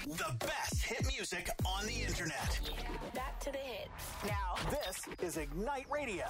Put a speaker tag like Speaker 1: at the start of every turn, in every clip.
Speaker 1: The best hit music on the internet.
Speaker 2: Back to the hits. Now,
Speaker 1: This is Ignite Radio.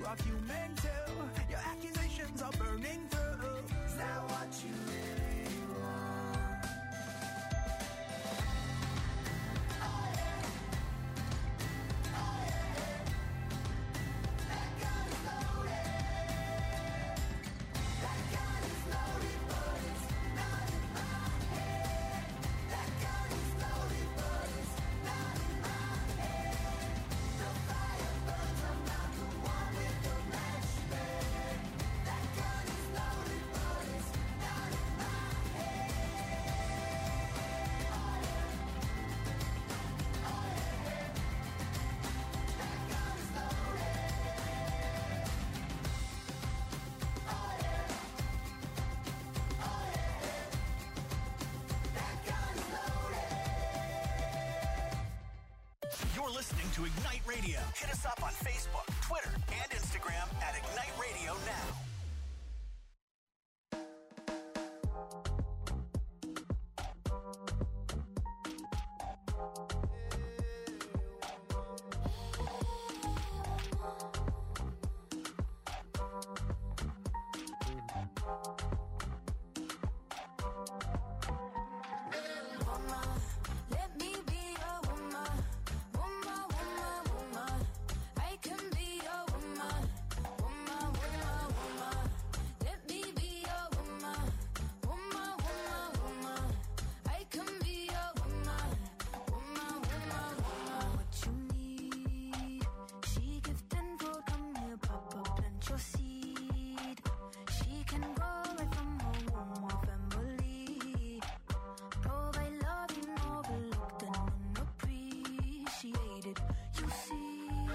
Speaker 3: are fuming too. Your accusations are burning through. Is that what you really want? Oh yeah. Oh yeah. That gun is loaded. That gun is loaded, but it's not in my head. That gun is loaded, but it's not in my head. The fire burns, I'm not the one with the matchstick. That gun is loaded, but it's not in my head. Oh yeah. Oh yeah. That gun is loaded. Oh yeah. Oh yeah. That gun is loaded.
Speaker 1: You're listening to Ignite Radio. Hit us up on Facebook, Twitter, and Instagram at Ignite Radio Now.
Speaker 4: Let me be a woman, woman, woman, woman. I can be a woman, woman, woman, woman. Let me be a woman, woman, woman, woman. I can be a woman, woman, woman, woman. What you need, she give tenfold. Come here, Papa, plant your seed. She can grow right from her womb or family. Provide love you overlooked and unappreciated. You see,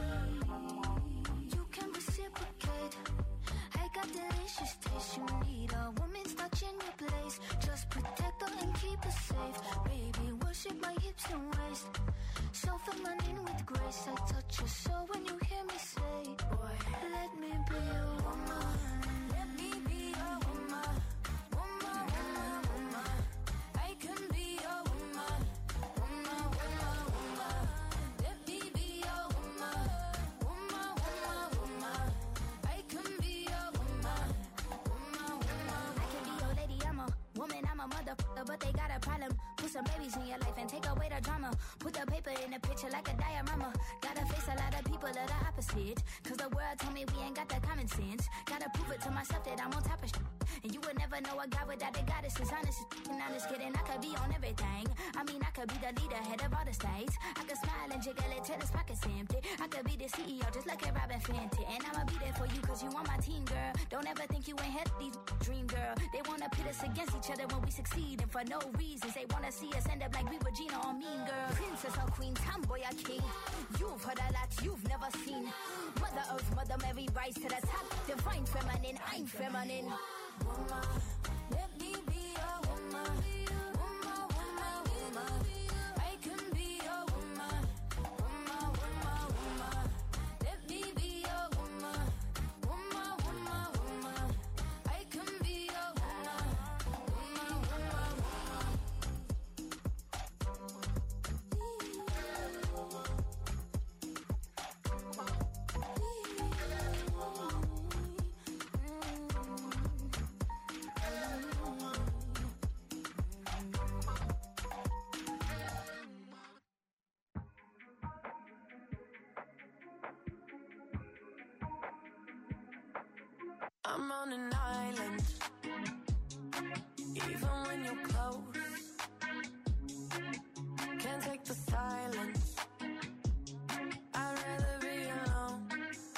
Speaker 4: you can reciprocate. I got delicious taste. You need a woman's touch in your place. Just protect her and keep her safe. Baby, worship my hips and waist. So feminine with grace. I touch your soul when you hear me say, boy, let me be a woman. Let me be a woman. Woman, woman, woman. I can be a woman, woman, woman, woman. Let me be a woman, woman, woman, woman. I can be a woman, woman, woman. I can be your lady, I'm a woman, I'm a motherfucker, but they got a problem. Put some babies in your life and take away the drama. Put the paper in the picture like a diorama. Gotta face a lot of people of the opposite. Cause the world told me we ain't got the common sense. Gotta prove it to myself that I'm on top of shit. And you would never know a guy without a goddess. Is honest and honest kidding. I could be on everything. I mean, I could be the leader, head of all the states. I could smile and jiggle it till his pockets empty. I could be the CEO, just like a Robin Fenty. And I'ma be there for you cause you on my team, girl. Don't ever think you ain't had these dream, girl. They wanna pit us against each other when we succeed. And for no reasons, they wanna see us end up like we Regina or Mean Girl. Princess or queen, tomboy or king. You've heard a lot you've never seen. Mother Earth, Mother Mary, rise to the top. Divine feminine, I'm feminine. Woman, let me be a woman. Woman, woman, woman. I can be a woman. Woman, woman, woman. Let me be a woman. Woman, woman, woman. I can be a woman. Woman, woman, woman.
Speaker 5: I'm on an island, even when you're close. Can't take the silence. I'd rather be alone.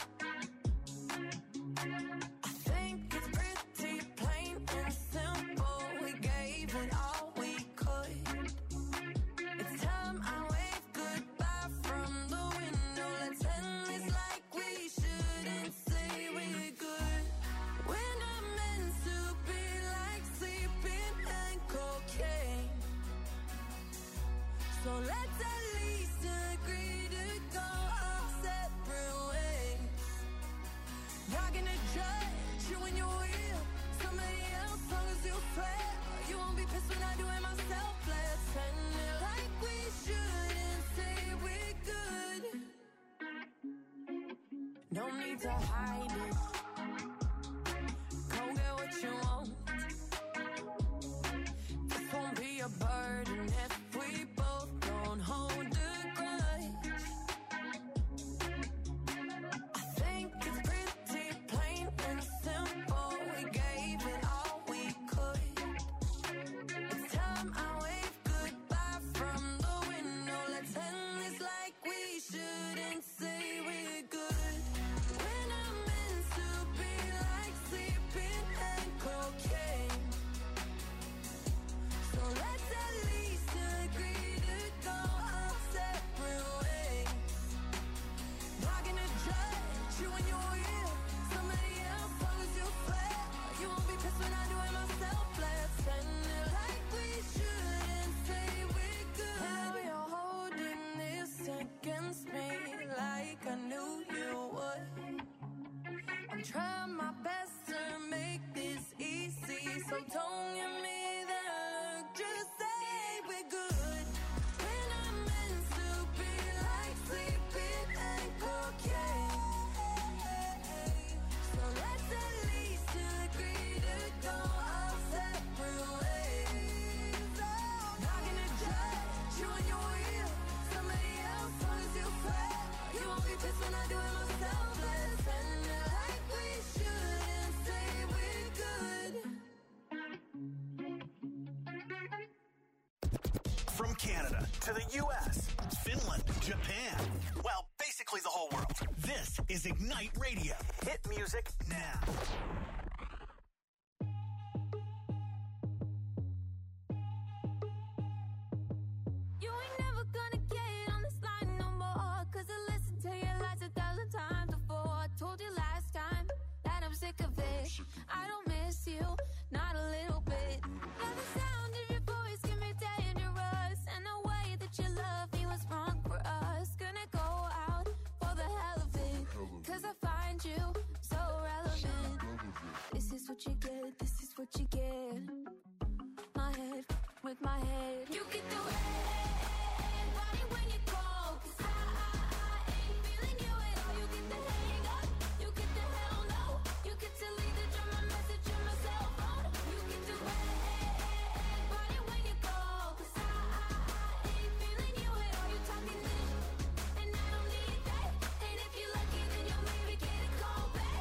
Speaker 5: I think it's pretty plain and simple. We gave it all we could. It's time I wave goodbye from the window. Let's end this like we shouldn't say we're good. We're not meant to be like sleeping and cocaine. So let's at least agree to go our separate ways. Not gonna judge you when you're with somebody else, long as you swear you won't be pissed when I do it myself. Let's end it like we shouldn't say we're good. no need to hide it. Go get what you want. This won't be a burden if we both don't hold a grudge. I think it's pretty plain and simple. We gave it all we could. It's time I wave goodbye from the window. Let's end this like we shouldn't say we're good. When I'm meant to be like sleeping and cocaine. So let's at least agree to go our separate ways. Not gonna judge you when you're with somebody else, long as you swear. You won't be pissed when I do it myself. Let's end it like we shouldn't say we're good. How you're holding this against me like I knew you would. I'm trying my best to make this easy, so don't give me that look, just say we're good. When I'm meant to be like sleeping and cocaine. So let's at least agree to go our separate ways. Not gonna judge you when you're with somebody else, long as you swear. You won't be pissed when I do it myself. Let's end it like we shouldn't say we're good.
Speaker 1: From Canada to the U.S., Finland, Japan. Well, basically the whole world. This is Ignite Radio. Hit music now.
Speaker 4: You ain't never gonna get on this line no more. Cause I listened to your lies 1,000 times before. I told you last time that I'm sick of it. I don't miss you, not a little bit. Now the sound of your voice can be dangerous. And the way that you love me was wrong for us. Gonna go out for the hell of it. Cause I find you so relevant. This is what you get, this is what you get. My head with my head. You get the red body when you call. Cause I ain't feeling you at all. You get the hang up, you get the hell no. You get to leave the drum, my message on my cell phone. You get the red body when you call. Cause I ain't feeling you at all. You talking this, and I don't need that. And if you're lucky, then you'll maybe get a call back.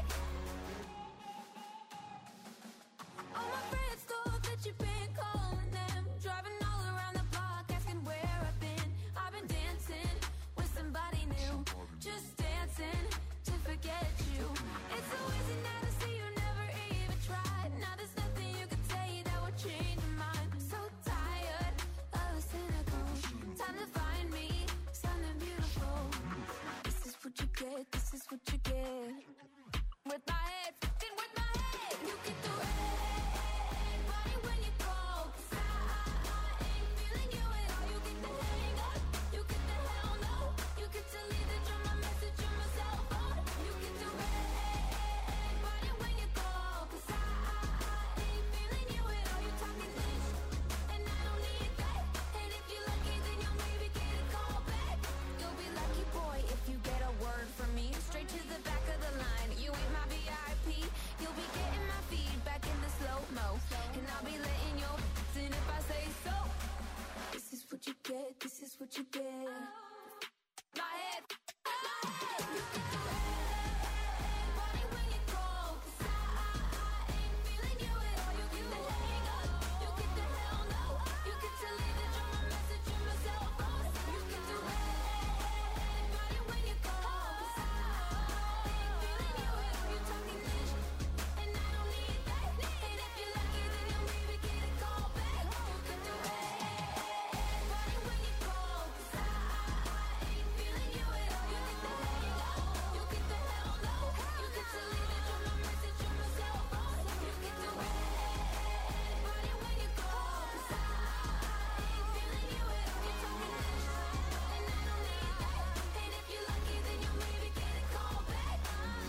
Speaker 4: All my friends thought that you've been calling them, driving all around the block, asking where I've been. I've been dancing with somebody new, just dancing to forget you. It's so easy now to see you never even tried. Now there's nothing you can say that would change your mind. I'm so tired of the cynical. Time to find me something beautiful. This is what you get, this is what you get. With my head, fucking with my head. You get the red body when you call. Cause I ain't feeling you at all. You get the hang up, you get the hell no. You get to leave the drum, my message on my cell phone. You get the red body when you call. Cause I ain't feeling you at all. You talking this, and I don't need that. And if you're lucky, then you'll maybe get a call back. You'll be lucky, boy, if you get a word from me. Straight to the back of the line. You ain't my VIP. You'll be getting my feedback in the slow-mo. And I'll be letting your in if I say so. This is what you get, this is what you get. My head, my head. You get the red body when you call. Cause I ain't feeling you at all. You get the hang up, you get the hell no. You get to leave the drum, my message on my cell phone. You get the red body when you call. Cause I ain't feeling you at all. You talking this, and I don't need that. And if you're lucky, then you'll maybe get a call back. You get the red body when you call. Cause I ain't feeling you at all. You get the hang up, you get the hell no. You get to leave the drum, my message on my cell phone. You get the red body when you call. Cause I ain't feeling you at all. You talking this, and I don't need that. And if you're lucky, then you'll maybe get a call back.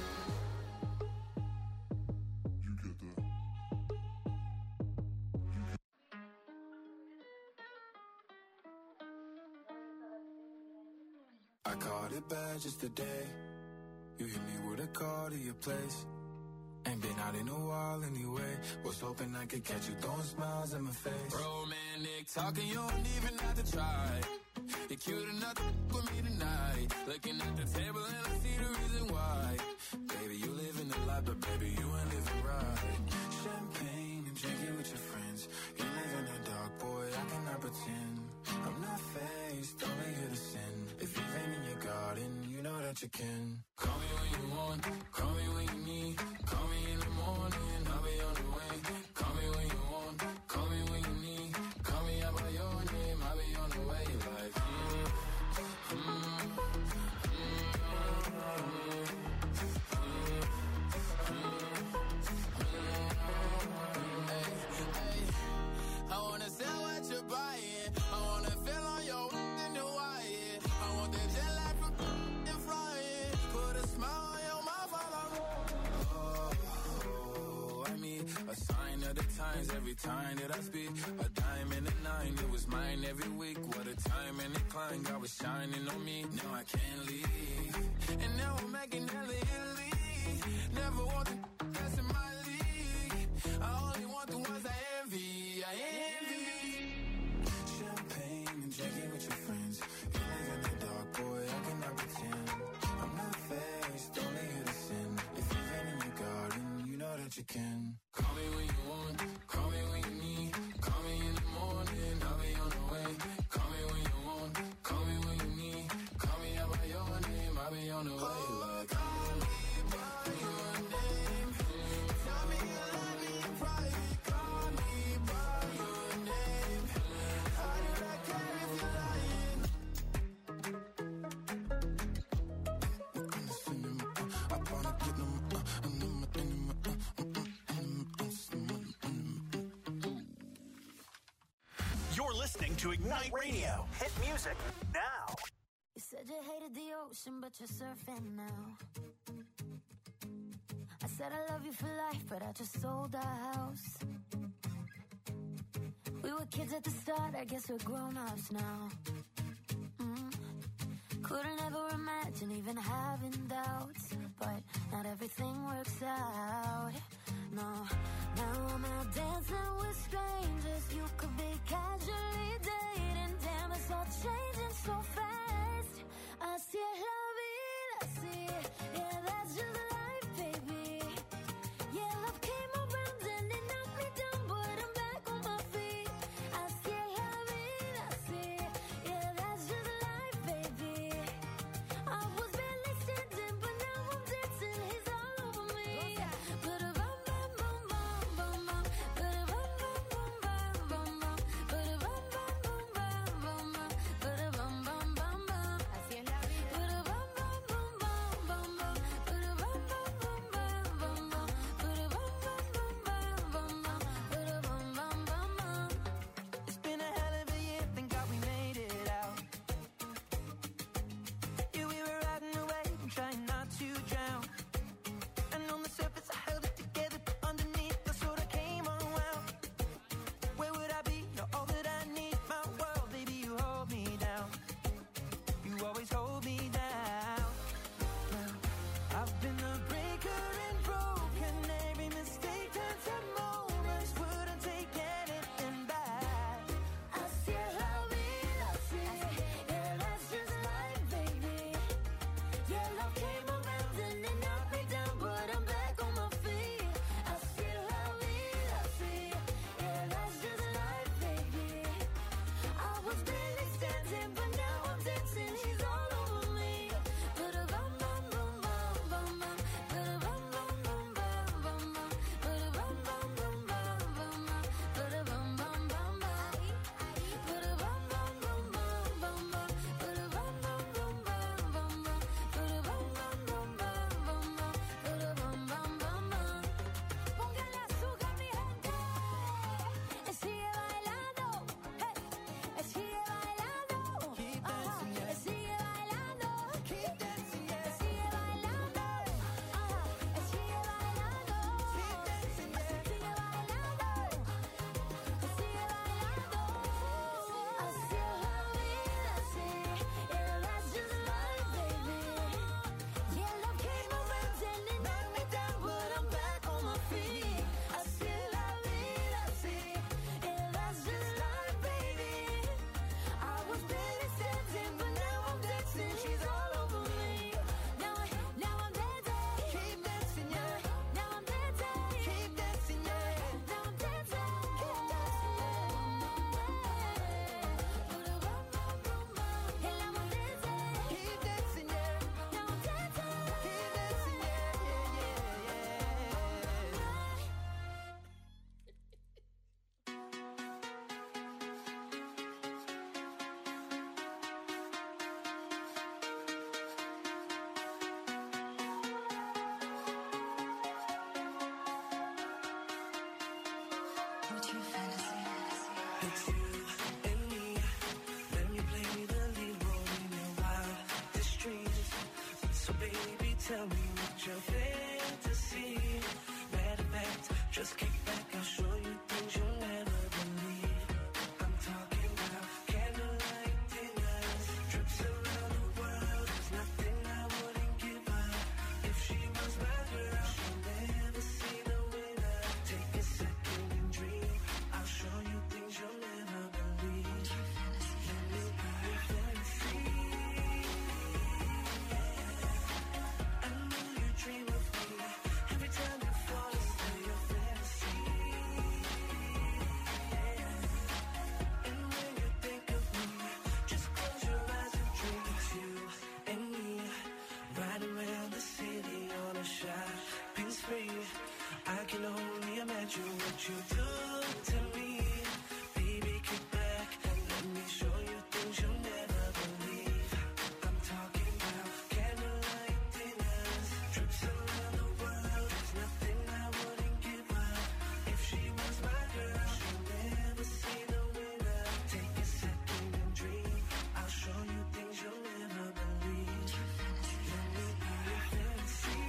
Speaker 3: You get that.
Speaker 6: I caught it bad just today. You hit me with a a call to your place. Ain't been out in a while anyway. Was hoping I could catch you throwing smiles in my face.
Speaker 7: Romantic talking, you don't even have to try. You're cute enough to with me tonight. Looking at the table and I see the reason why. Baby, you live in the life, but baby, you ain't living right.
Speaker 6: Champagne and drinking with your friends. You live in the dark, boy, I cannot pretend. I'm not faced, only here to sin. If you've been in your garden, you know that you can.
Speaker 7: Call me when you want, call me when you need. Call me in the morning, I'll be on the way. Call me when you want, call me when you need. Call me out by your name, I'll be on the way. Like, I wanna sell what you're buying. I wanna feel on your in the wire. I want that jet lag from and flying. Put a smile on your mouth while I'm
Speaker 6: I mean, a sign of the times every time that I speak. A dime and a nine, it was mine every week. What a time and a climb, God was shining on me. Now I can't leave.
Speaker 7: and now I'm making hella Italy. Never want the that's in my league. I only want the ones I envy. I envy.
Speaker 6: Champagne and drinking with your friends. You live in the dark, boy, I cannot pretend. I'm not faced, only here to sin. If you've been in your garden, you know that you can.
Speaker 7: Call me when you want, call me when you need. Call me in the morning, I'll be on the way. Call me when you want, call me when you need. Call me out by your name, I'll be on the way. Like, call me by your name. Tell me you love me in private. Call me by your name. How did I care if you're lying?
Speaker 6: I wanna get them,
Speaker 1: You're listening to Ignite Radio. Hit music now.
Speaker 4: You said you hated the ocean, but you're surfing now. I said I love you for life, but I just sold our house. We were kids at the start, I guess we're grown-ups now. Couldn't ever imagine even having doubts, but not everything works out. No, now I'm out dancing with strangers. You could be casually dating. Damn, it's all changing so fast. Así es la vida, así. Yeah, that's just life, baby. Yeah, love came around and it knocked me down, but I'm back on my feet. Así es la vida, así. Yeah, that's just life, baby. I was barely standing, but now I'm dancing. He's all over me. Put a bum bum bum bum bum bum. Put a bum bum bum bum bum bum. Put a bum bum bum bum bum bum. Put a bum bum bum bum. Así es la vida. Put a bum bum bum bum bum bum. Put
Speaker 3: It's you and me. Let me play the lead role in your wildest dreams. So baby, tell me what your fantasy. Matter of fact, just kick back, I'll show you things you'll never believe. I'm talking about candlelight dinners, trips around the world. There's nothing I wouldn't give her. If she was my girl, she'll never see the winner. Take a second and dream. I'll show you things you'll never believe. Let me be your fantasy. I know you dream of me. Every time you fall asleep, your fantasy. And when you think of me, just close your eyes and dream. It's you and me, riding around the city on a shopping spree. I can only imagine what you do to me. Baby, kick back and let me show you things you'll never believe. I'm talking about candlelight dinners, trips around the world. There's nothing I wouldn't give her. If she was my girl, she'll never see the winner. Take a second and dream. I'll show you things you'll never believe. Let me be your fantasy.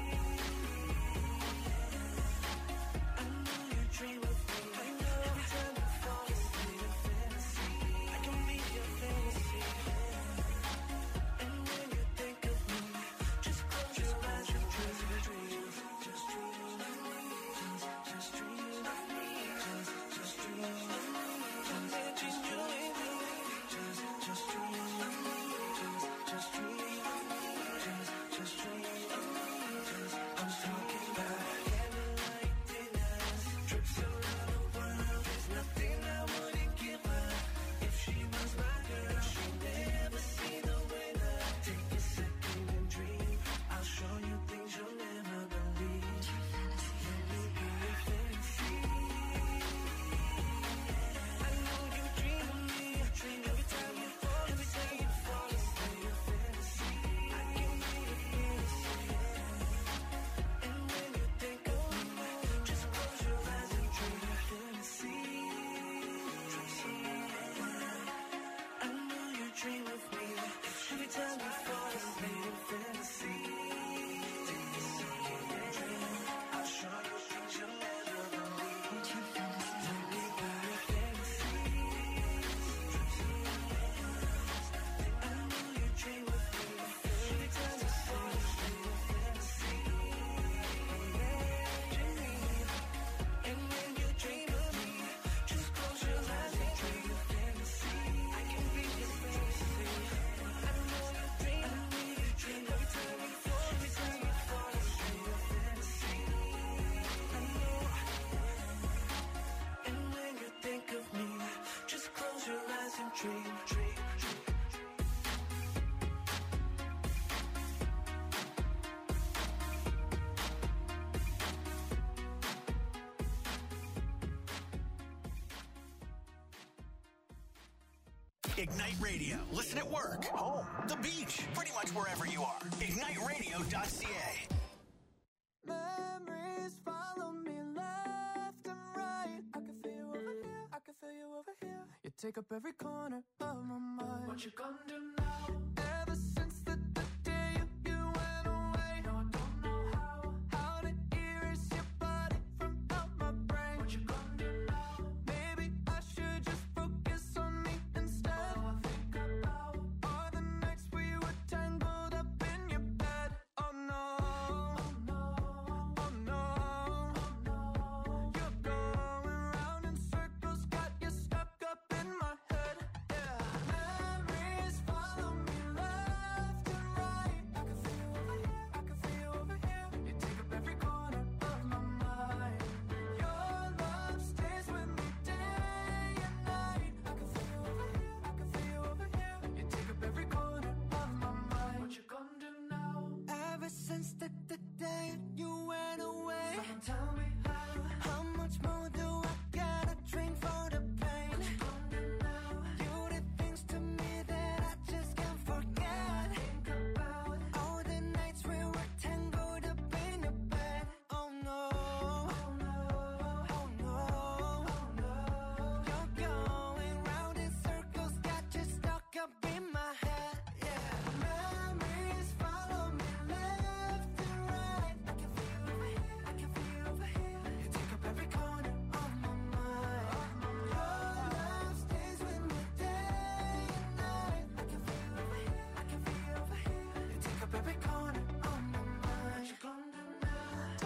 Speaker 3: I know you dream of me. Every time you fall asleep, your fantasy. I can be your fantasy. And when you think of me, just close your eyes and dream. Just dream of me. Just dream of me. Just dream of me. Just you and me. Just dream of me. Just dream of me. Just dream of me. I'm talking about candlelight dinners, trips around the world. There's nothing I wouldn't give her. If she was my girl, she'll never see the winner. Take a second and dream. I'll show you things you'll never believe. Let me be your fantasy. I know you dream of me. Dream every time you fall asleep, your fantasy. I can be your fantasy. And when you think of me, just close your eyes and dream your fantasy. I know you dream of me. Every time you fall asleep, your fantasy. Take a second and dream. I'll show you things you'll never believe. Let me be your fantasy. I know you dream of me. Every time you fall asleep, your fantasy. And when you dream of me, just close your eyes and dream your fantasy. I can be your fantasy. I know you dream. Every time you fall asleep, your fantasy. I know. And when you think of me, just close your eyes and dream.
Speaker 1: Ignite Radio. Listen at work, home, the beach, pretty much wherever you are. IgniteRadio.ca.
Speaker 5: Memories follow me left and right. I can feel you over here. I can feel you over here. You take up every corner of my mind. What you gonna do now? Ever since the day you went away, no, I don't know how to erase your body from out my brain. What you gonna do now? Maybe I should just focus on me instead. All I think about are the nights we were tangled up in your bed. Oh no, oh no, oh no, oh no. You're going round in circles, got you stuck up in my head. Yeah, memories follow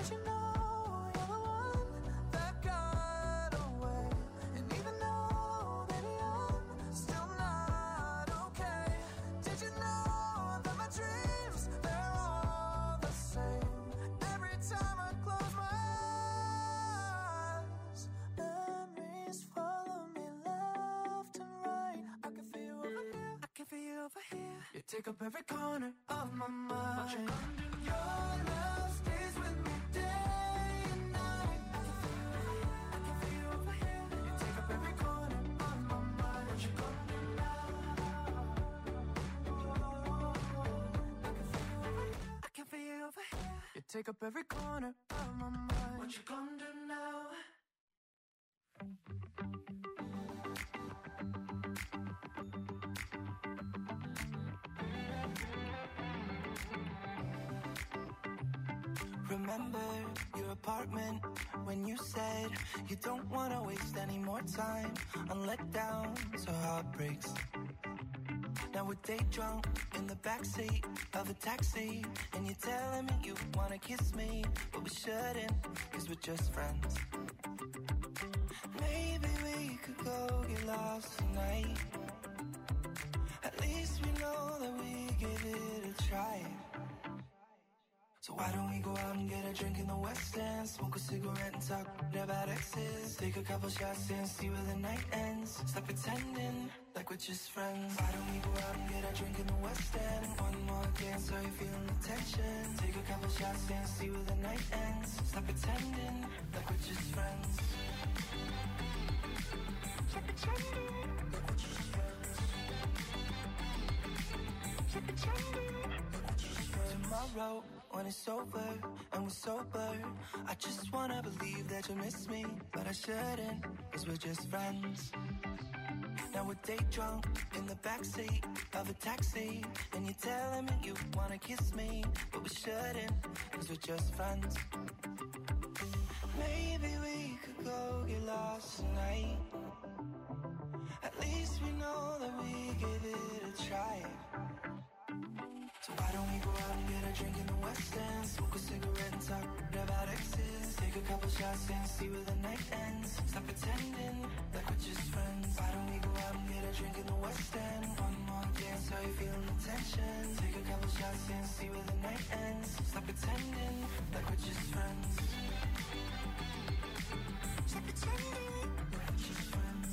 Speaker 3: Did you know you're the one that got away? And even though, baby, I'm still not okay. Did you know that my dreams, they're all the same? Every time I close my eyes, memories follow me left and right. I can feel you over here, I can feel you over here. You take up every corner of my mind. Your love stays with me day and night. I can feel you over here. You take up every corner of my mind. What you gonna do now? I can feel you over here. You take up every corner of my mind. What you gonna do now? Remember your apartment when you said you don't want to waste any more time on letdowns or heartbreaks. Now we're day drunk in the backseat of a taxi, and you're telling me you want to kiss me, but we shouldn't, cause we're just friends. Maybe we could go get lost tonight. At least we know that we give it a try. So why don't we go out and get a drink in the West End, smoke a cigarette and talk about exes, take a couple shots and see where the night ends. Stop pretending like we're just friends. Why don't we go out and get a drink in the West End, one more dance, are you feeling the tension? Take a couple shots and see where the night ends. Stop pretending like we're just friends. Stop pretending like we're just friends. Stop pretending like we're just friends. Tomorrow when it's over and we're sober, I just wanna believe that you miss me, but I shouldn't, cause we're just friends. Now we're day drunk in the backseat of a taxi, and you're telling me you wanna kiss me, but we shouldn't, cause we're just friends. Maybe we could go get lost tonight. At least we know that we give it a try. So why don't we go out and get a drink in the West End, smoke a cigarette and talk about exes, take a couple shots and see where the night ends. Stop pretending like we're just friends. Why don't we go out and get a drink in the West End, one more dance, are you feeling the tension? Take a couple shots and see where the night ends. Stop pretending like we're just friends. Stop pretending like we're just friends.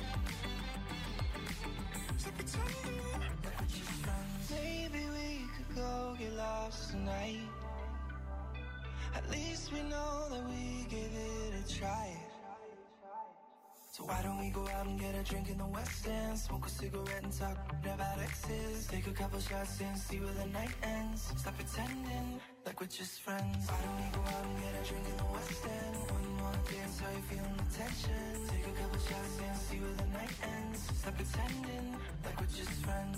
Speaker 3: Stop pretending like we're just friends. Maybe we could go get lost tonight. At least we know that we give it a try. So why don't we go out and get a drink in the West End, smoke a cigarette and talk about exes, take a couple shots and see where the night ends. Stop pretending like we're just friends. Why don't we go out and get a drink in the West End, one more dance, are you feeling the tension? Take a couple shots and see where the night ends. Stop pretending like we're just friends.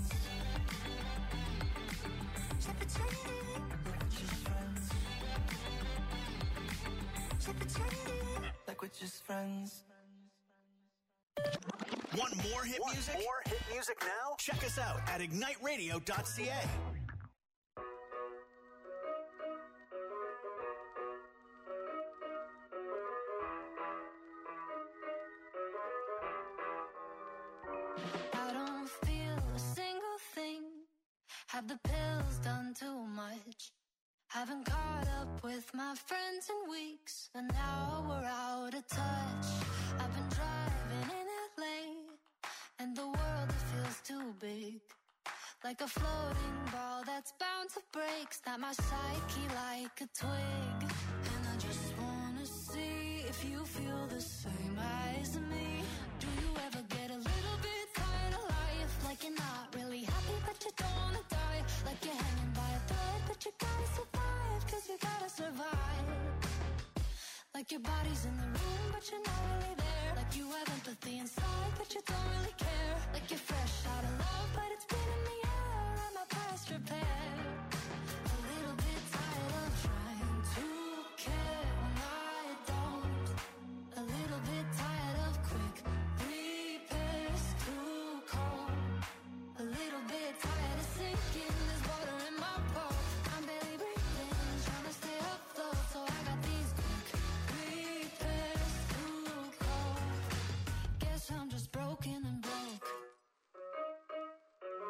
Speaker 3: Stop pretending like we're just friends. Stop pretending like we're just friends.
Speaker 1: Want more hit music? More hit music now? Check us out at igniteradio.ca.
Speaker 4: I don't feel a single thing. Have the pills done too much? Haven't caught up with my friends in weeks, and now we're out of touch. I've been driving in LA, and the world, it feels too big. Like a floating ball that's bound to break. Snap my psyche like a twig. And I just wanna see if you feel the same as me. Do you ever get a little bit tired of life? Like you're not really happy but you don't wanna die. Like you're hanging by a thread but you gotta survive, cause you gotta survive. Like your body's in the room but you're not really there. Like you have empathy inside but you don't really care. Like you're fresh out of love but it's been in the air and my past repair. A little bit tired of trying to care when I don't. A little bit tired of quick repairs too cold. A little bit tired of sinking, there's water in my boat. I'm barely breathing, trying to stay afloat, so I got the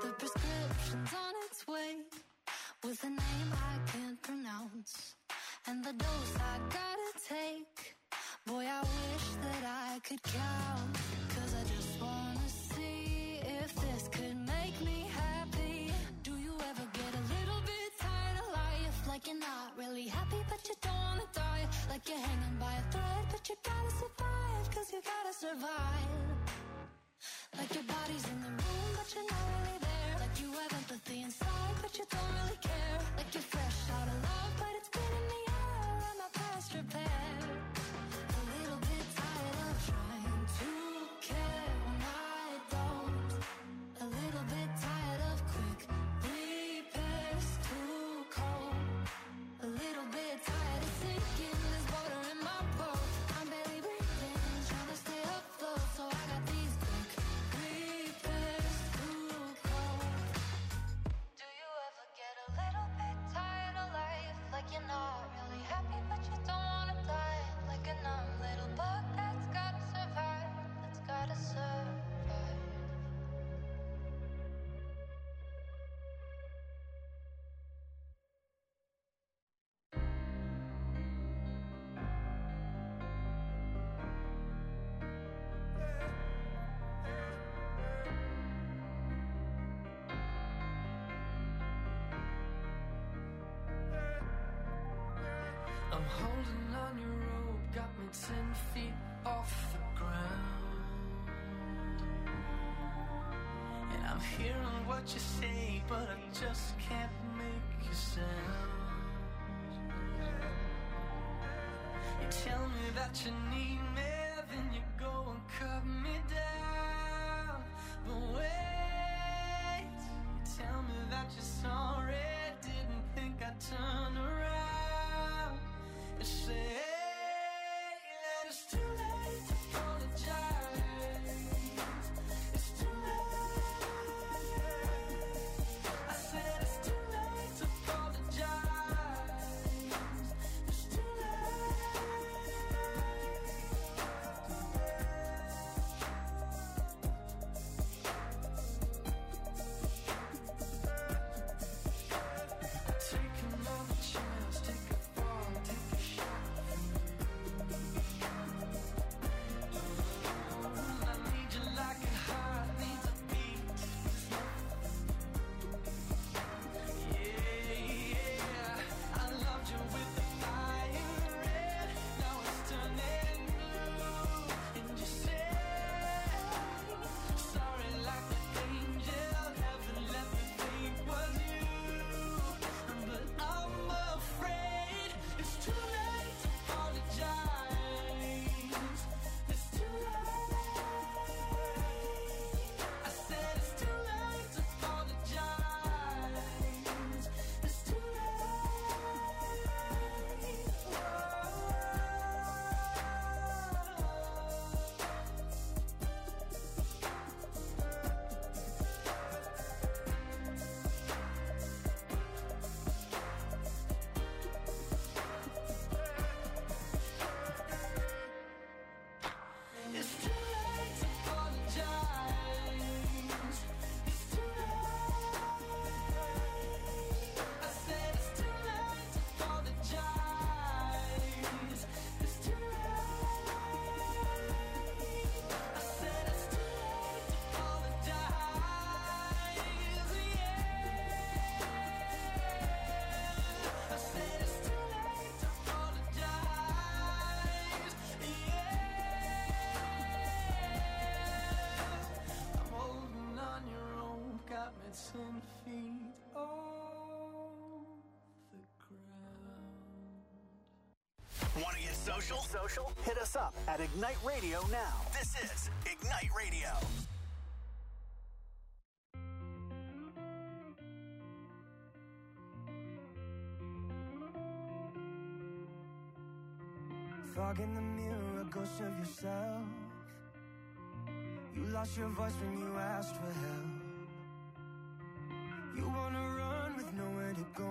Speaker 4: The prescription's on its way, with a name I can't pronounce, and the dose I gotta take. Boy, I wish that I could count, 'cause I just wanna see if this could make me happy. Do you ever get a little bit tired of life? Like you're not really happy, but you don't wanna die. Like you're hanging by a thread, but you gotta survive, 'cause you gotta survive. Like your body's in the room, but you're not really there. Like you have empathy inside, but you don't really care. Like you're fresh out of love, but it's been in the air and my past repair. A little bit tired of trying to care when I don't. A little bit tired of quick repairs, too cold. A little bit tired of sinking, there's water in my boat. I'm barely breathing, trying to stay afloat, so I got these quick repairs, too cold. Do you ever get a little bit tired of life? Like you're not really happy, but you don't wanna die. Like a numb little bug that's gotta survive, that's gotta survive.
Speaker 5: I'm holding on your rope, got me 10 feet off the ground. And I'm hearing what you say, but I just can't make you sound. You tell me that you need me, then you go and cut me down. But wait, you tell me that you're sorry, didn't think I'd turn around. You say that it's too late to apologize. It's too late. I said it's too late to apologize. It's too take another chance, take a fall, take a shot. I need you like a heart needs a beat. Yeah, I loved you with the fire red. Now it's turning blue. And you say sorry like an angel. Heaven let me think was you. But I'm afraid it's too late to apologize. It's too late. I said it's too late to apologize. It's too late. It's too late to apologize. It's too late. I said it's too late to apologize. It's too late. I said it's too late to apologize. Yeah. I said it's too late to apologize. Yeah. I'm holding on your rope, got me 10 feet off the ground.
Speaker 1: Want to get social? Hit us up at Ignite Radio now. This is Ignite Radio.
Speaker 8: Fog in the mirror, a ghost of yourself. You lost your voice when you asked for help. You wanna run with nowhere to go.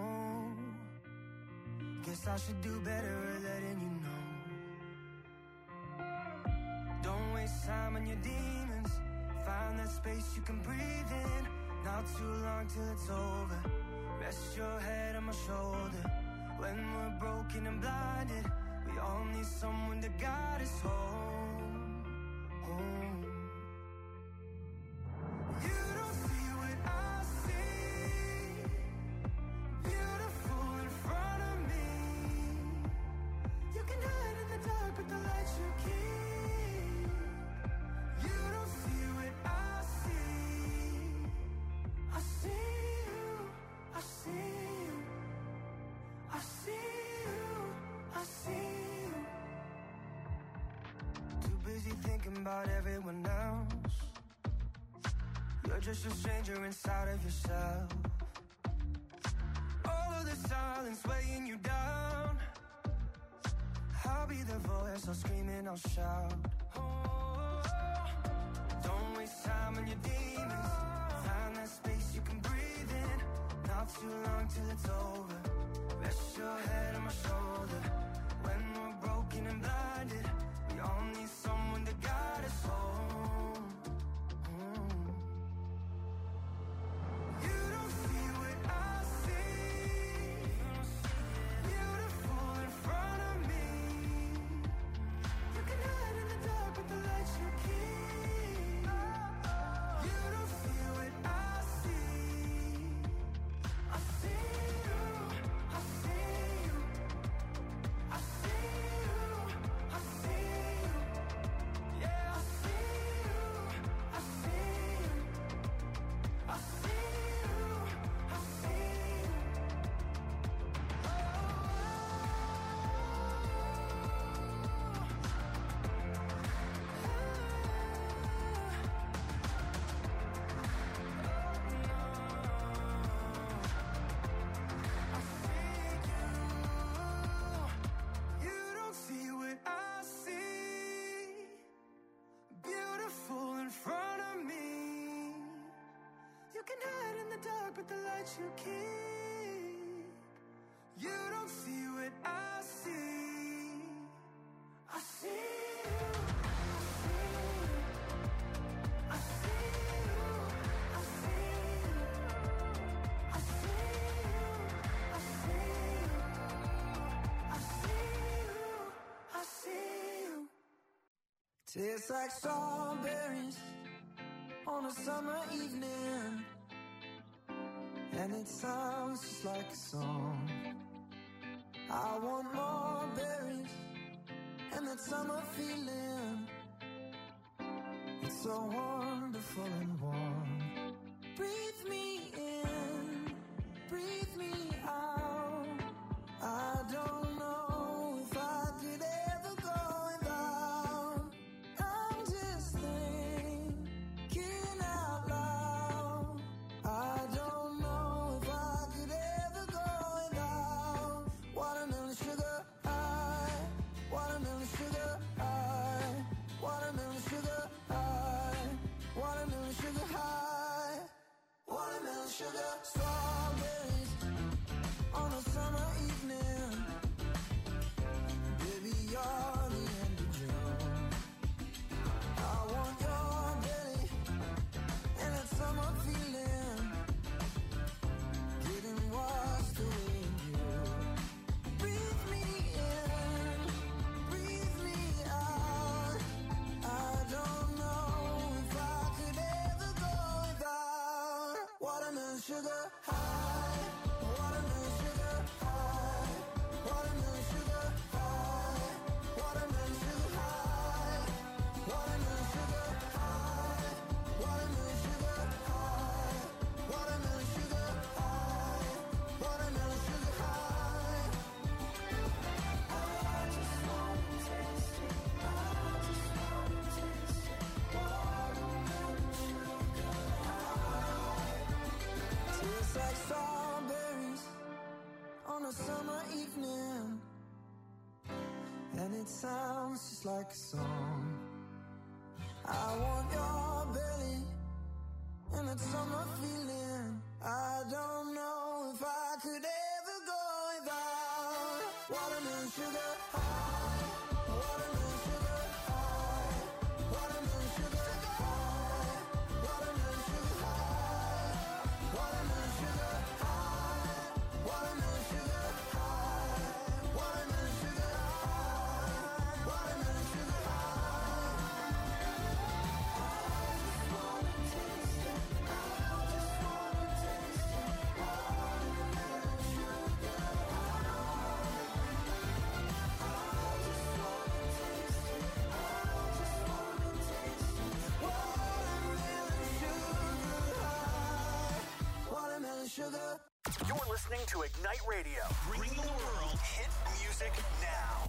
Speaker 8: Guess I should do better at letting you know. Don't waste time on your demons. Find that space you can breathe in. Not too long till it's over. Rest your head on my shoulder. When we're broken and blinded, we all need someone to guide us home. Home. You don't see what I see. Beautiful in front of me. You can hide in the dark, but the light you keep. You don't see what I see. I see you, I see you, I see you, I see you. Too busy thinking about everyone else. You're just a stranger inside of yourself. All of the silence weighing you down. I'll be the voice, I'll scream and I'll shout. Oh, don't waste time on your demons. Find that space you can breathe in. Not too long till it's over. Rest your head on my shoulder. When we're broken and blinded, we all need someone to guide us home. You don't see what I see. Beautiful in front of me. You can hide in the dark, but the light you keep. You don't see what I see. I see you, I see you, I see you, I see you. Yeah, I see you, I see you, I see you, I see you. You don't see what I see. Beautiful in front of me. You can hide in the dark, but the light you keep. You don't see what I see. I see you. I see you. I see you. I see you. I see you. I see you. I see you. Tastes like strawberries on a summer evening, and it sounds just like a song. I want more berries and that summer feeling. It's so wonderful and warm. Breathe me in, breathe me out. I don't know if I could ever go without. I'm just thinking out loud. I don't know if I could ever go without. Watermelon sugar high, watermelon sugar high, watermelon sugar high, watermelon sugar high, watermelon sugar. Strawberries on a summer evening. Baby, you're the end of June. I want your belly and that summer feeling, getting washed away in you. Breathe me in, breathe me out. I don't know if I could ever go without. Watermelon sugar high, watermelon sugar high, watermelon sugar high, watermelon sugar high, watermelon sugar high, watermelon sugar high, watermelon sugar high, watermelon sugar high. I just want to taste it. I just want to taste it. Watermelon sugar high. Tastes like strawberries on a summer evening, and it sounds just like a song. I want your belly and that summer feeling. I don't know if I could ever go without. Watermelon sugar high, watermelon sugar high, watermelon sugar high, watermelon sugar high.
Speaker 1: listening to Ignite Radio, bringing the world hit music now.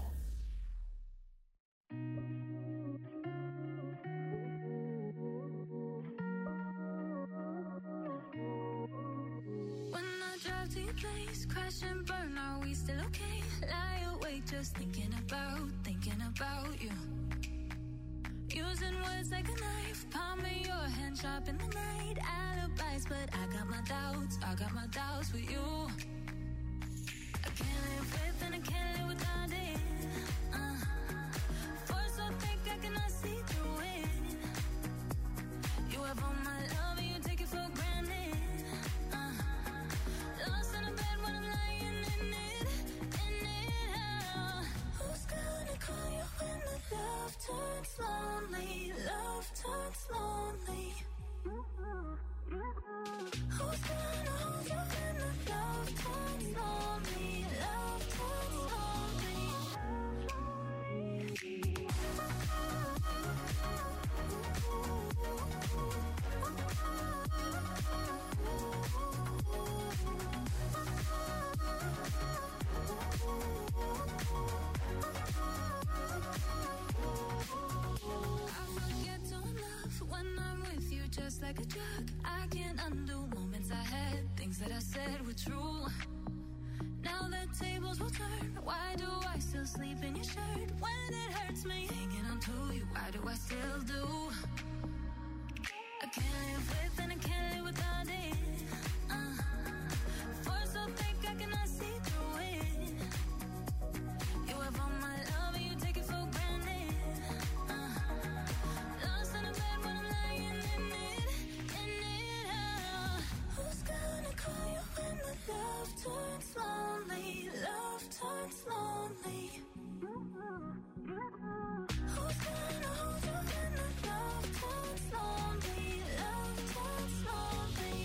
Speaker 4: When I drive to your place, crash and burn, are we still okay? Lie awake just thinking about you. Using words like a knife, palm of your hand sharp in the night. Alibis, but I got my doubts with you. I can't live with and I can't live without it. Force so thick I cannot see through it. You have all my love and you take it for granted. Lost in a bed when I'm lying in it. Who's gonna call you when the love turns lonely? Love turns lonely. Who's gonna hold you when the love turns lonely? Love turns lonely. Just like a drug, I can't undo moments I had. Things that I said were true. Now the tables will turn. Why do I still sleep in your shirt when it hurts me? Hanging on to you, why do I still do? I can't live with and I can't live without it. Force so thick I cannot see through it. You have all my love and you take it for granted. Lost in a bed when I'm lying in it. Who's gonna call you when the love turns lonely? Love turns lonely. Who's gonna hold you when the love turns lonely? Love turns lonely.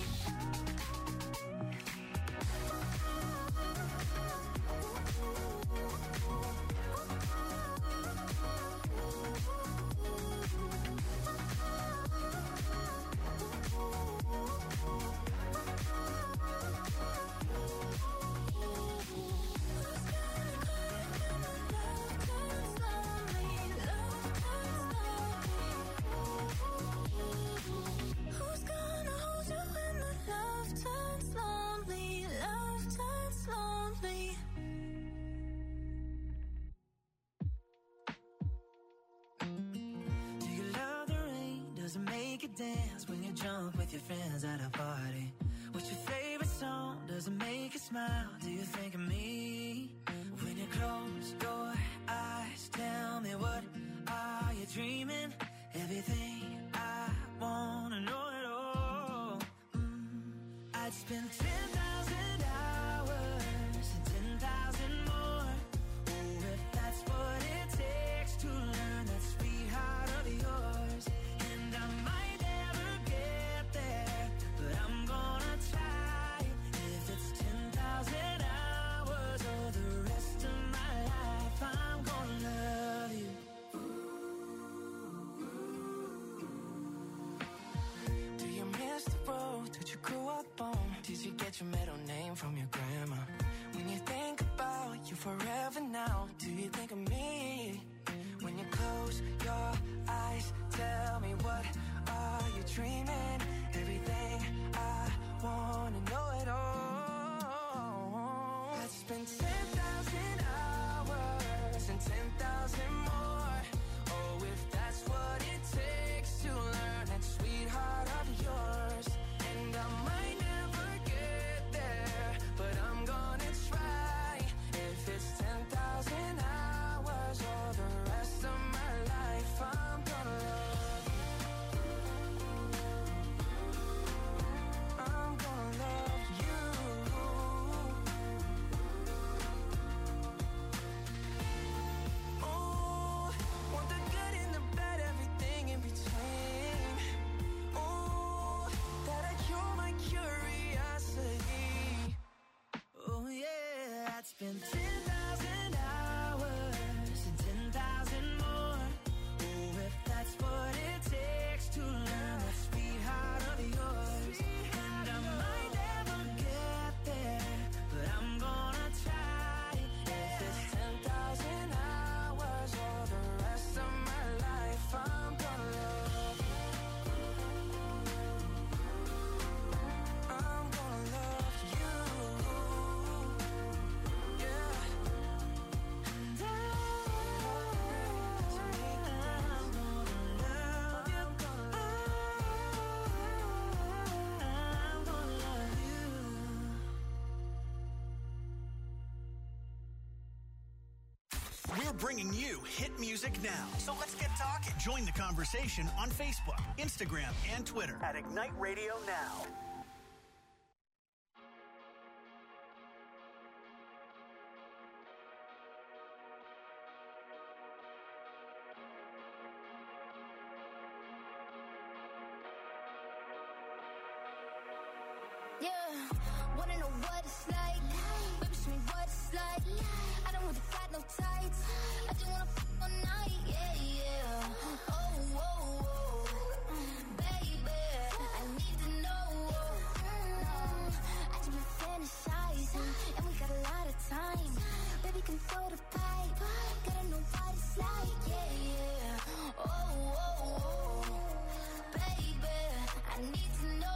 Speaker 4: Who's gonna hold you when the love turns lonely? Love turns lonely.
Speaker 8: Do you love the rain? Does it make you dance when you jump with your friends at a party? What's your favorite song? Does it make you smile? Do you think of me? When you close your eyes, tell me what are you dreaming? Everything I wanna know it all. I'd spend 10,000 hours and 10,000 more. Oh, if that's what it takes to learn that sweetheart of yours. And I might never get there, but I'm gonna try. If it's 10,000 hours or the rest of my life, I'm gonna love you. Do you miss the road that you grew up on? Did you get your middle name from your grandma? When you think about you forever now, do you think of me? When you close your eyes, tell me what are you dreaming? Everything I wanna know it all. I'd spend 10,000 hours and 10,000 more. Oh, if that's what it takes to learn that sweetheart of yours. And I might never get there, but I'm gonna try. If it's 10,000
Speaker 1: bringing you hit music now. So let's get talking. Join the conversation on Facebook, Instagram, and Twitter at Ignite Radio Now.
Speaker 4: Yeah, wanna know what it's like? Baby, show me what it's like. I don't want to got no tights. I just wanna f all night. Yeah, yeah. Oh, oh, oh. Baby, I need to know. I just been fantasizing, and we got a lot of time. Baby, can throw the pipe. Gotta know what it's like. Yeah, yeah. Oh, oh, oh. Baby, I need to know.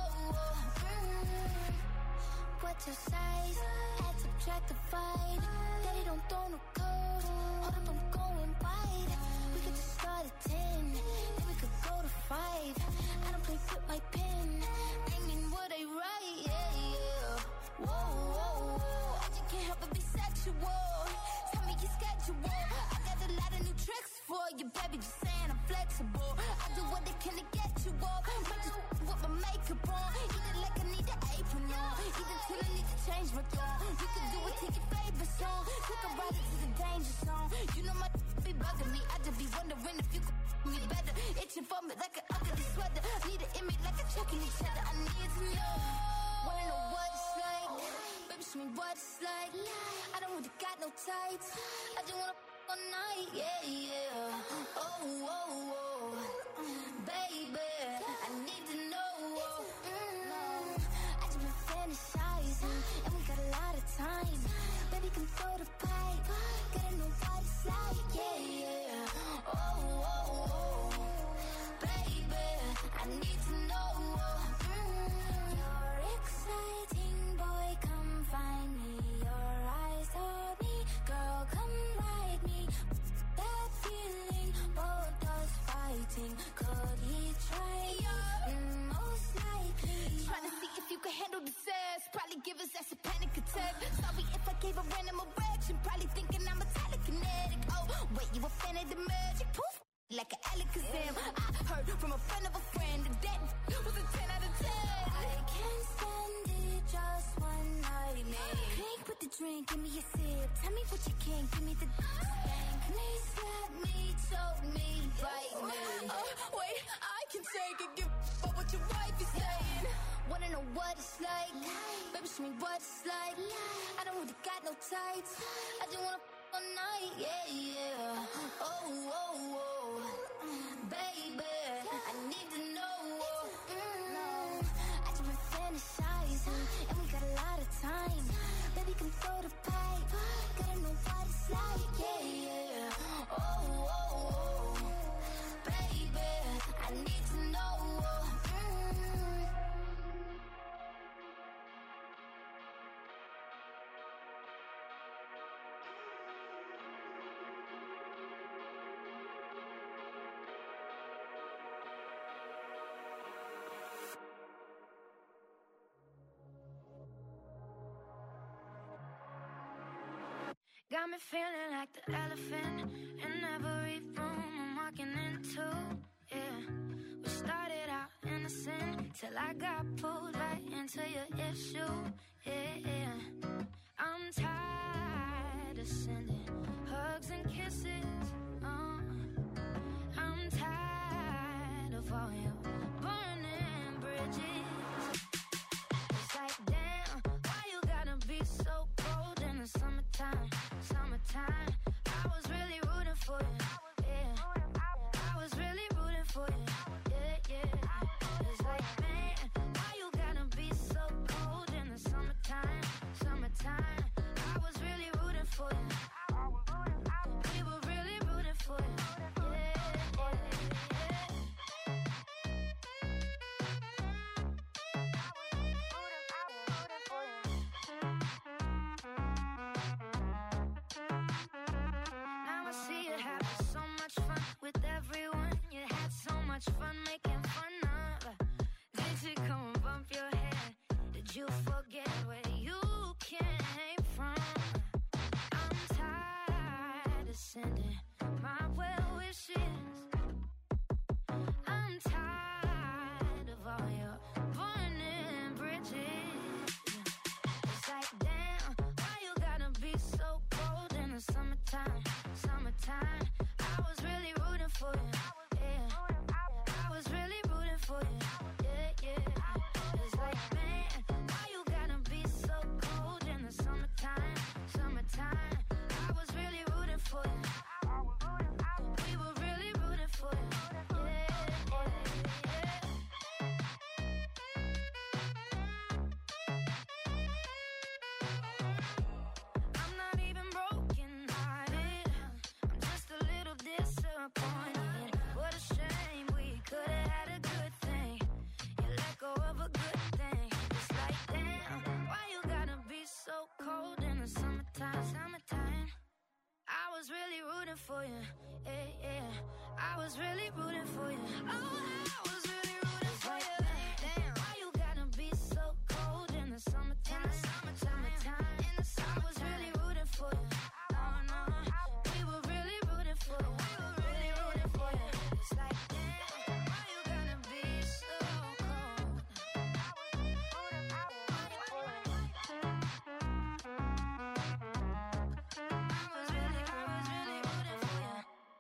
Speaker 4: What's your size? Add, subtract, divide. Daddy don't throw no code. Hold up, I'm going wide. We could just start at 10, then we could go to 5. I don't play with my pen. Bringing what I write, yeah, yeah. Whoa, whoa, whoa. I just can't help but be sexual. Tell me your schedule. I got a lot of new tricks for you, baby. Just saying I'm flexible. I do what they can to get you up. Might just with my makeup on. Eat it like I need an apron on. Eat it till I need to change my tone. You can do it to your favorite song. Take a ride into the danger zone. You know my be bugging me. I just be wondering if you could me better. Itching for me like an ugly sweater. Need an image like a checking each other. I need to know. Wanna know what it's like? Baby, show me what it's like. I don't really got no tights. I just wanna all night. Yeah, yeah. Oh, oh, oh. Baby, I need to know. I just been fantasizing, and we got a lot of time. Baby, can throw the pipe. Gotta know what it's like. Yeah, yeah. Oh, oh, oh. Baby, I need to know. You're exciting, boy, come find me. Your eyes on me, girl, come ride me. That feeling, both us fighting. Could he try? Most likely. Trying to see if you can handle the sex. Probably give us that's a panic attack. Sorry if I gave a random erection. Probably thinking I'm a telekinetic. Oh, wait, you a fan of the magic? Poof, like an Alakazam. I heard from a friend of a friend that was a 10 out of 10. I can't stand it, just one night, man. Drink with the drink, give me a sip. Tell me what you can, give me the stank. Please slap me, choke me, bite me. Wait, I can take it, give up what your wife is saying. Wanna know what it's like? Baby, show me what it's like. I don't really got no tights. I just wanna all night, yeah, yeah. Oh, oh, oh. Baby, I need to know. I just been fantasizing, and we got a lot of time. Baby, can throw the pipe. Gotta know what it's like, yeah, yeah. Oh, oh, oh. Baby, I need to know.
Speaker 9: Got me feeling like the elephant in every room I'm walking into, yeah. We started out innocent till I got pulled right into your issue, yeah. I'm tired of sending hugs and kisses, I'm tired of all your burning bridges. It's like, damn, why you gotta be so cold in the summertime? Summertime, I was really rooting for you, yeah. I was really rooting for you, yeah, yeah. It's like, man, why you gotta be so cold in the summertime? Summertime, I was really rooting for you. We were really rooting for you, yeah, yeah, Now I see you having so much fun with everyone. You had so much fun making fun of. was really rooting for you. Yeah, yeah. It's like, man, why you gotta be so cold in the summertime? Summertime. I was really rooting for you. We were really rooting for you. Yeah, yeah, yeah. I'm not even broken-hearted. I'm just a little disappointed. What a shame, we could've had a good thing. You let go of a good thing. It's like, damn, why you gotta be so cold in the summertime? Summertime. I was really rooting for you. Yeah, yeah. I was really rooting for you. Oh, I was really rooting for you. Damn, why you gotta be so cold in the summertime? Summertime. I was really rooting for you. Oh no, we were really rooting for you. We were really rooting for you. It's like, damn, why you gotta be so cold? I was really rooting for you.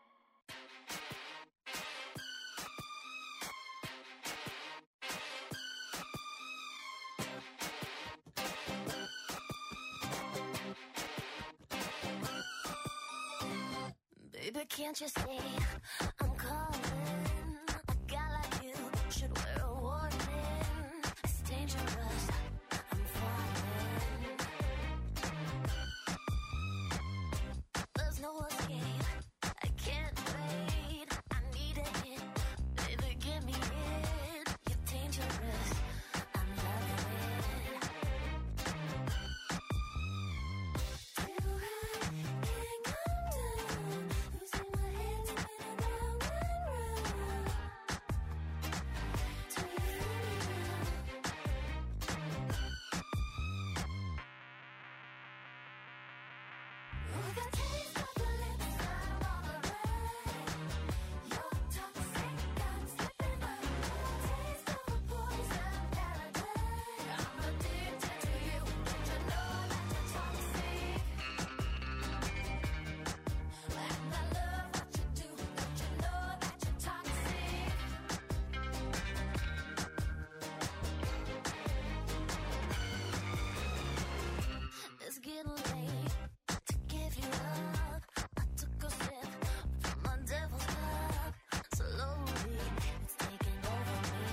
Speaker 4: Baby, can't you see I'm calling? A guy like you should wear a warning. It's dangerous, I'm falling. There's no escape, I can't wait. I need a hit, baby, give me it. You're dangerous, I'm loving it. Too high, can't come down. Losing my head, spinning round and round. Till you oh, the taste of your lips, I'm all around. You're toxic, I'm slipping away. Taste of a poison paradise. I'm addicted to you. Don't you know that you're toxic? And I love what you do. Don't you know that you're toxic? It's getting late to give you up. I took a sip from my devil's cup. Slowly, it's taking over me.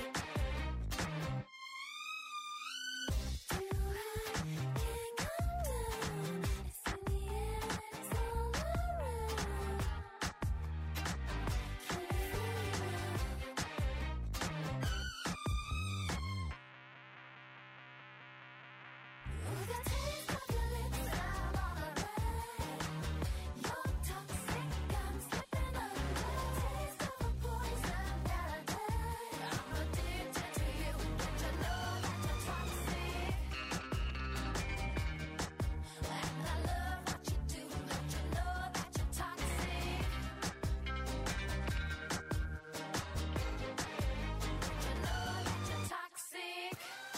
Speaker 4: Too high, can't come down. It's in the air and it's all around. Oh, the taste of your lips, I'm all around. You're toxic, I'm slipping away. Taste of a poison paradise. I'm addicted to you. Don't you know that you're toxic? And I love what you do. Don't you know that you're toxic? Don't you know that you're toxic?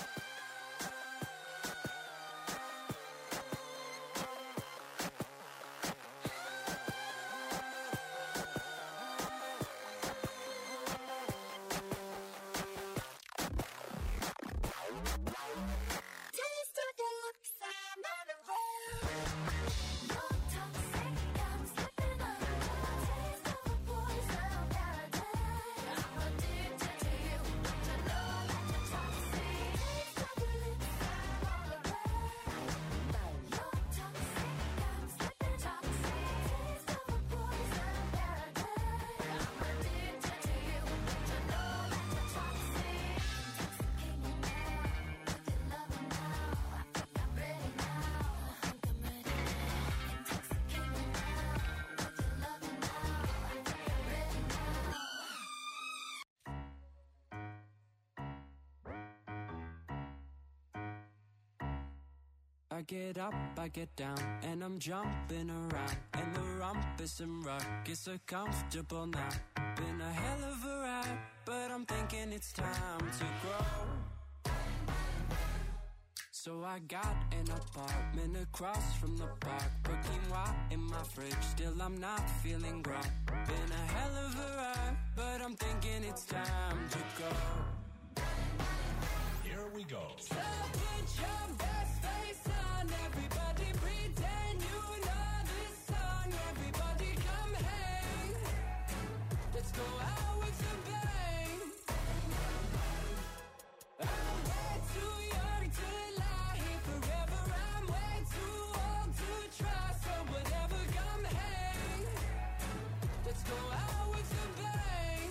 Speaker 4: Taste of your looks, I'm on the road. You're toxic, I'm slipping away. Taste of a poison paradise. I'm addicted to you. Don't you know that you're toxic? Taste of your lips, I'm all around. You're toxic, I'm slipping toxic. Taste of a poison paradise. I'm addicted to you. Don't you know that you're toxic? Intoxicate me now with your loving now. I think I'm ready now. I think I'm ready now. Intoxicate me now with your loving now. I think I'm ready now.
Speaker 10: I get up, I get down, and I'm jumping around. And the rumpus and ruckus so comfortable now. Been a hell of a ride, but I'm thinking it's time to grow. So I got an apartment across from the park. Put quinoa in my fridge, still I'm not feeling grown. Been a hell of a ride, but I'm thinking it's time to go.
Speaker 1: Here we go.
Speaker 5: So put your best face on, everybody pretend you know this song. Everybody come hang, let's go out with a bang. I'm way too young to lie here forever. I'm way too old to try, so whatever, come hang, let's go out with a bang.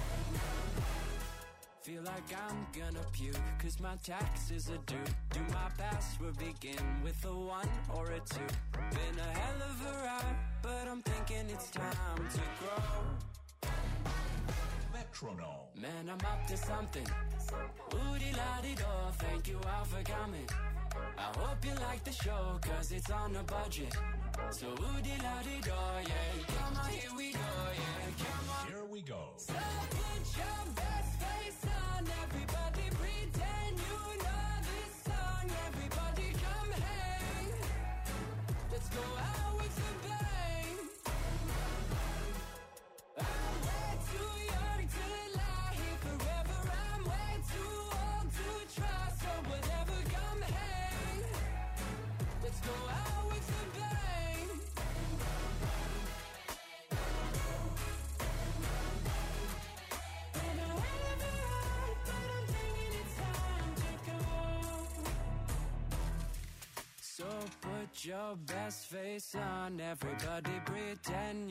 Speaker 10: Feel like I'm gonna puke, cause my taxes are due. Do my password begin with a 1 or a 2? Been a hell of a ride, but I'm thinking it's time to grow.
Speaker 1: Metronome.
Speaker 10: Man, I'm up to something. Oodie-la-dee-do, thank you all for coming. I hope you like the show, cause it's on a budget. So oodie-la-dee-do, yeah. Come on, here we go, yeah. Come on.
Speaker 1: Here we go.
Speaker 5: So put your best face on, everybody pretend you know this song. Everybody come hang, let's go out with a bang. I'm way too young to lie here forever. I'm way too old to try, so whatever, come hang, let's go out with a bang. Been a hell of a ride, but I'm thinking it's time to go.
Speaker 10: So put your best face on, everybody pretend